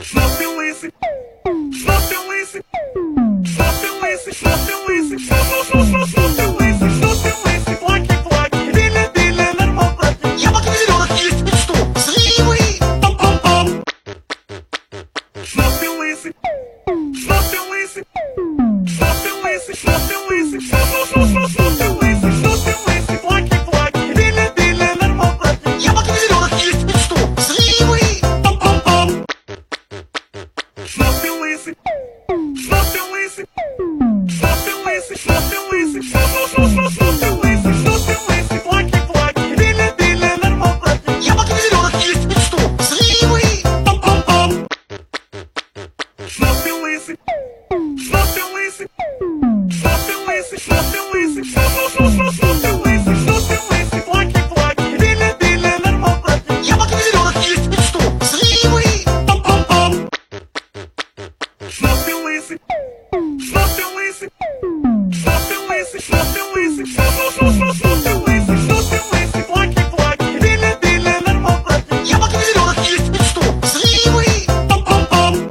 Шнур ты лысый, шнур ты лысый, шнур ты лысый, шнур ты лысый, шнур ты лысый, шнур ты лысый, плаки-плаки, дыля-дыля, нормал-таки. Я могу зеленых есть мечту. Сливы. Пам-пам-пам. Шнур ты лысый, шнур ты лысый, шнур ты лысый, шнур ты лысый, шнур ты лысый, шнур ты лысый, плаки-плаки, дыля-дыля, нормал-таки. Я могу зеленых есть мечту. Сливы. Пам-пам-пам. Шнур ты лысый, шнур ты лысый, шнур ты лысый, шнур ты лысый, шнур ты лысый, шнур ты лысый, плаки-плаки, дыля-дыля, нормал-таки. Я могу зеленых есть мечту. Сливы. Пам-пам-пам. Шнур ты лысый, шнур ты лысый, шнур ты лысый, шнур ты лысый, шнур ты лысый, шнур ты лысый, плаки-плаки, дыля-дыля, нормал-таки. Я могу зеленых есть мечту. Сливы. Пам-пам-пам. Шнур ты лысый, шнур ты лысый, шнур ты лысый, шнур ты лысый, шнур ты